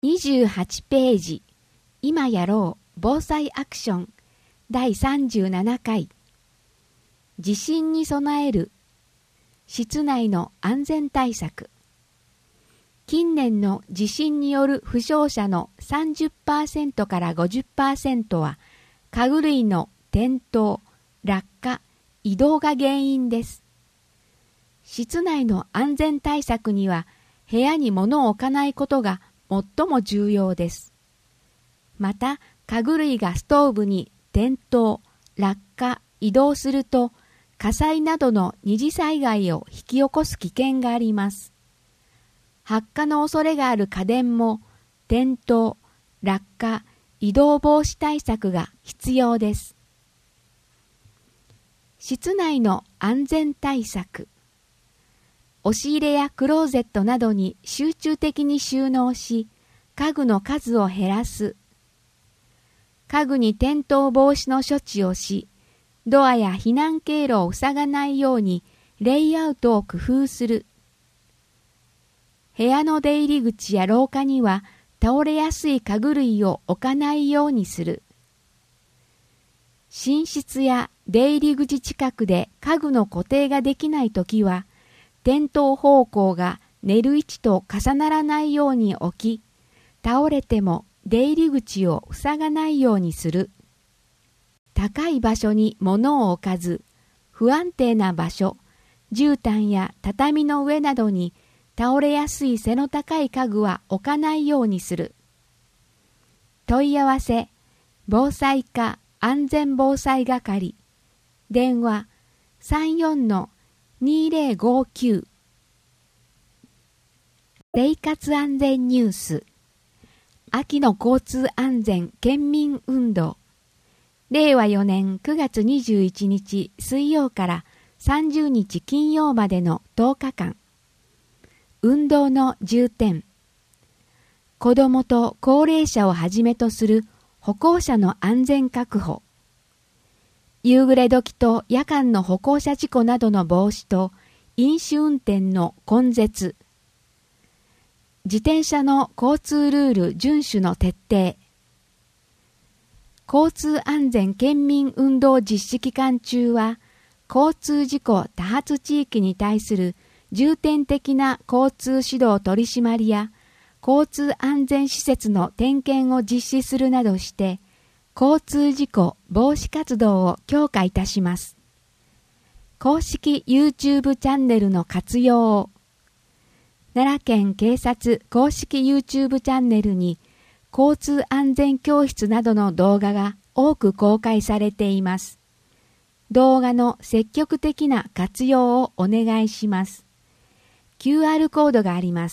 28ページ、今やろう防災アクション第37回、地震に備える室内の安全対策。近年の地震による負傷者の 30% から 50% は家具類の転倒、落下、移動が原因です。室内の安全対策には部屋に物を置かないことが最も重要です。また、家具類がストーブに転倒、落下、移動すると、火災などの二次災害を引き起こす危険があります。発火の恐れがある家電も、転倒、落下、移動防止対策が必要です。室内の安全対策。押し入れやクローゼットなどに集中的に収納し、家具の数を減らす。家具に転倒防止の処置をし、ドアや避難経路を塞がないようにレイアウトを工夫する。部屋の出入り口や廊下には倒れやすい家具類を置かないようにする。寝室や出入り口近くで家具の固定ができないときは、転倒方向が寝る位置と重ならないように置き、倒れても出入り口を塞がないようにする。高い場所に物を置かず、不安定な場所、絨毯や畳の上などに倒れやすい背の高い家具は置かないようにする。問い合わせ、防災課安全防災係、電話34-2059。生活安全ニュース。秋の交通安全県民運動。令和4年9月21日水曜から30日金曜までの10日間。運動の重点。子どもと高齢者をはじめとする歩行者の安全確保。夕暮れ時と夜間の歩行者事故などの防止と飲酒運転の根絶。自転車の交通ルール遵守の徹底。交通安全県民運動実施期間中は、交通事故多発地域に対する重点的な交通指導取締りや、交通安全施設の点検を実施するなどして、交通事故防止活動を強化いたします。公式 YouTube チャンネルの活用を。奈良県警察公式 YouTube チャンネルに交通安全教室などの動画が多く公開されています。動画の積極的な活用をお願いします。QR コードがあります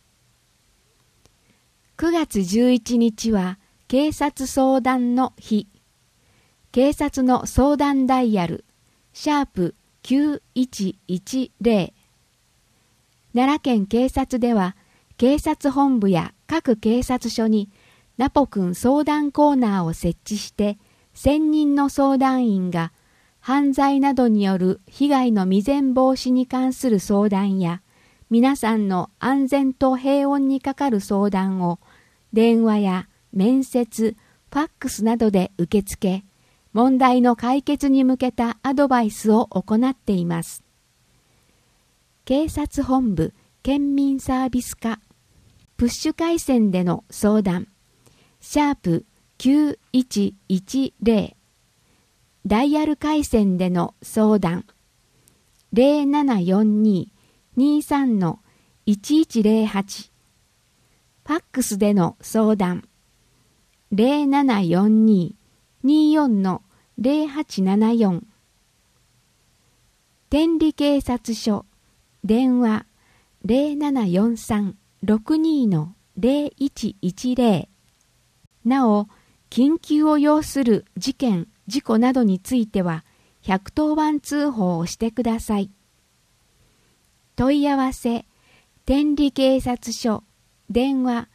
。9月11日は警察相談の日。警察の相談ダイヤル#9110。奈良県警察では警察本部や各警察署にナポくん相談コーナーを設置して専任の相談員が犯罪などによる被害の未然防止に関する相談や皆さんの安全と平穏にかかる相談を電話や面接、ファックスなどで受け付け、問題の解決に向けたアドバイスを行っています。警察本部県民サービス課、プッシュ回線での相談、#9110、ダイヤル回線での相談、0742-23-1108、ファックスでの相談、0742-24-0874、天理警察署、電話0743-62-0110。なお、緊急を要する事件・事故などについては、110番通報をしてください。問い合わせ、天理警察署、電話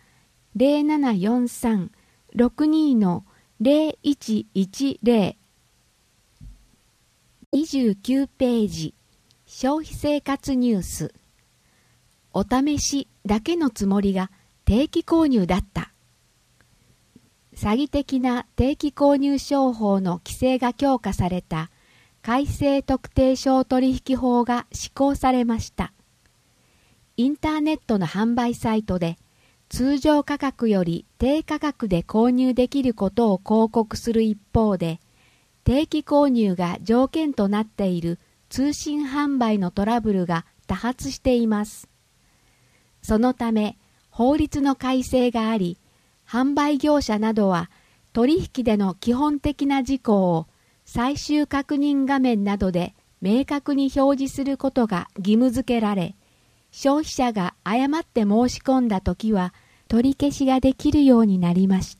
0743-62-0110。29ページ。消費生活ニュース。お試しだけのつもりが定期購入だった。詐欺的な定期購入商法の規制が強化された改正特定商取引法が施行されました。インターネットの販売サイトで通常価格より低価格で購入できることを広告する一方で、定期購入が条件となっている通信販売のトラブルが多発しています。そのため、法律の改正があり、販売業者などは取引での基本的な事項を最終確認画面などで明確に表示することが義務付けられ、消費者が誤って申し込んだときは取り消しができるようになりました。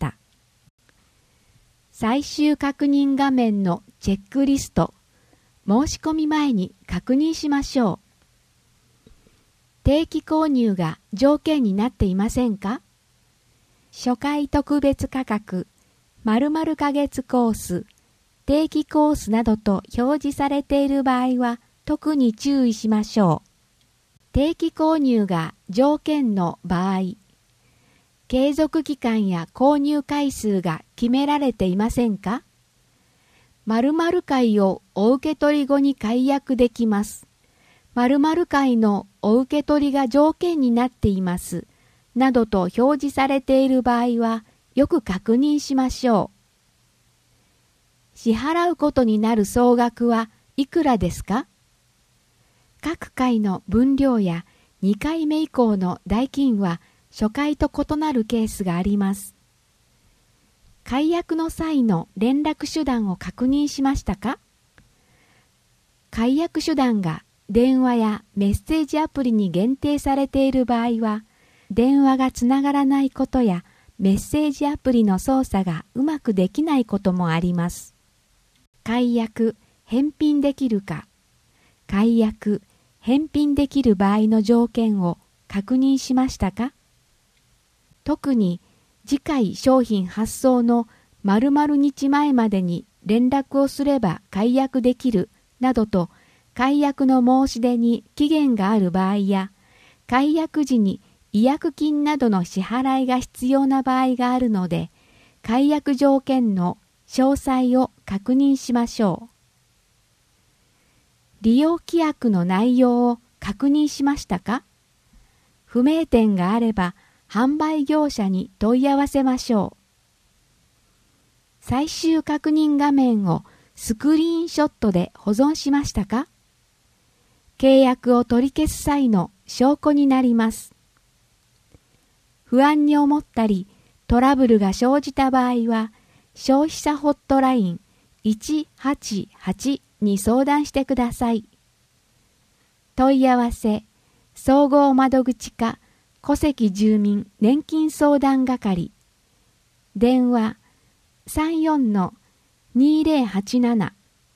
最終確認画面のチェックリスト、申し込み前に確認しましょう。定期購入が条件になっていませんか？初回特別価格、〇〇ヶ月コース、定期コースなどと表示されている場合は特に注意しましょう。定期購入が条件の場合、継続期間や購入回数が決められていませんか？〇〇回をお受け取り後に解約できます。〇〇回のお受け取りが条件になっています。などと表示されている場合はよく確認しましょう。支払うことになる総額はいくらですか？各回の分量や2回目以降の代金は初回と異なるケースがあります。解約の際の連絡手段を確認しましたか？解約手段が電話やメッセージアプリに限定されている場合は、電話がつながらないことやメッセージアプリの操作がうまくできないこともあります。解約、返品できるか。解約、返品できる場合の条件を確認しましたか？特に次回商品発送の〇〇日前までに連絡をすれば解約できるなどと解約の申し出に期限がある場合や、解約時に違約金などの支払いが必要な場合があるので、解約条件の詳細を確認しましょう。利用規約の内容を確認しましたか？不明点があれば販売業者に問い合わせましょう。最終確認画面をスクリーンショットで保存しましたか？契約を取り消す際の証拠になります。不安に思ったりトラブルが生じた場合は、消費者ホットライン188に相談してください。問い合わせ、総合窓口課戸籍住民年金相談係、電話 34-2087、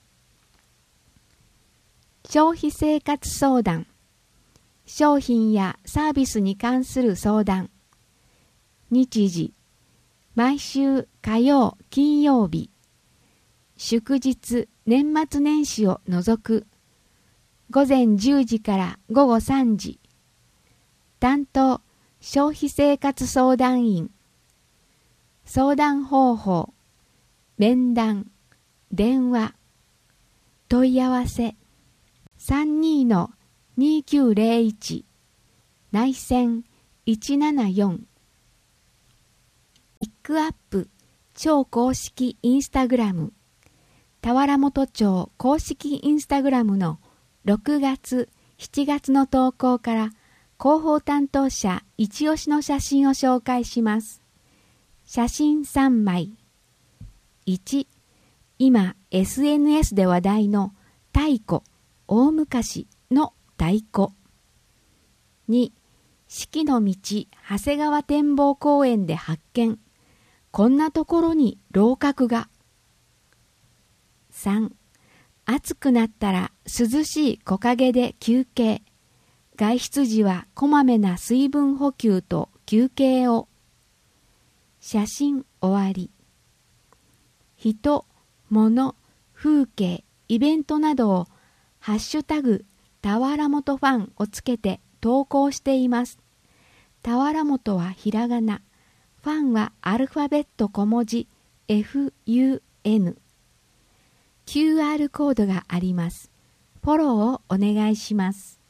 消費生活相談、商品やサービスに関する相談、日時、毎週火曜、金曜日、祝日、年末年始を除く、午前10時から午後3時、担当、消費生活相談員、相談方法、面談、電話、問い合わせ、32-2901、内線174、ピックアップ超公式インスタグラム、田原本町公式インスタグラムの6月、7月の投稿から広報担当者一押しの写真を紹介します。写真3枚。1、今 SNS で話題の太鼓、大昔の太鼓。2、四季の道長谷川展望公園で発見。こんなところに楼閣が。3、暑くなったら涼しい木陰で休憩。外出時はこまめな水分補給と休憩を。写真終わり。人、物、風景、イベントなどをハッシュタグ田原本ファンをつけて投稿しています。 俵元はひらがな、ファンはアルファベット小文字 FUN。QR コードがあります。フォローをお願いします。